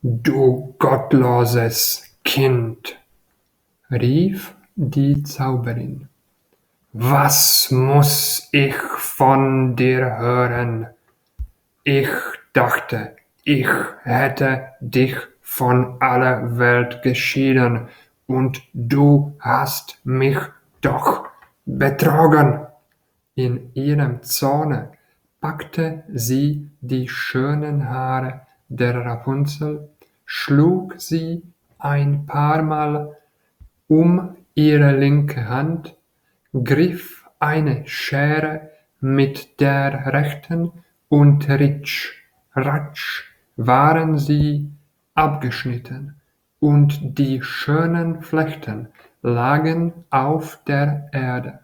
Du gottloses Kind, rief die Zauberin, was muß ich von dir hören? Ich dachte, ich hätte dich von aller Welt geschieden, und du hast mich doch betrogen. In ihrem Zorne packte sie die schönen Haare der Rapunzel, schlug sie ein paarmal um ihre linke Hand, griff eine Schere mit der rechten, und ritsch, ratsch waren sie abgeschnitten, und die schönen Flechten lagen auf der Erde.